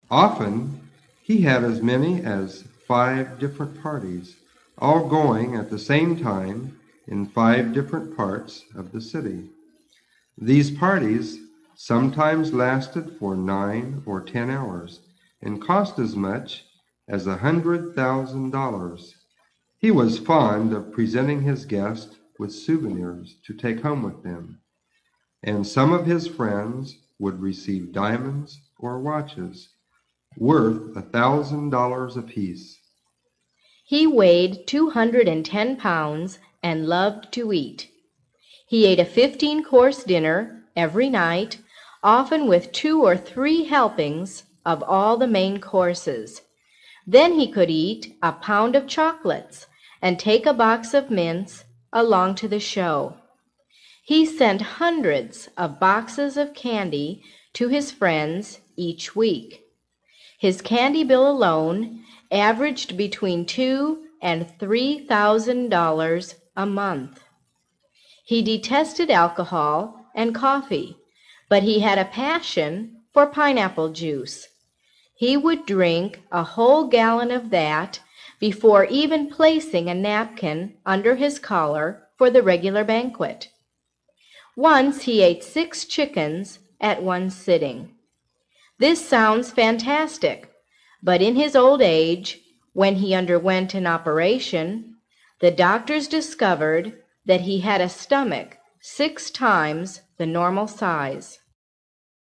Often, he had as many as 5 different parties, all going at the same time in 5 different parts of the city. These parties sometimes lasted for 9 or 10 hours and cost as much as $100,000. He was fond of presenting his guests with souvenirs to take home with them, and some of his friends would receive diamonds or watches worth $1,000 apiece. He weighed 210 pounds and loved to eat. He ate a 15-course dinner every night, often with 2 or 3 helpings of all the main courses. Then he could eat a pound of chocolates and take a box of mints along to the show. He sent hundreds of boxes of candy to his friends each week. His candy bill alone averaged between $2,000 and $3,000 a month. He detested alcohol and coffee, but he had a passion for pineapple juice. He would drink a whole gallon of that before even placing a napkin under his collar for the regular banquet. Once he ate 6 chickens at one sitting. This sounds fantastic, but in his old age, when he underwent an operation, the doctors discovered that he had a stomach 6 times the normal size.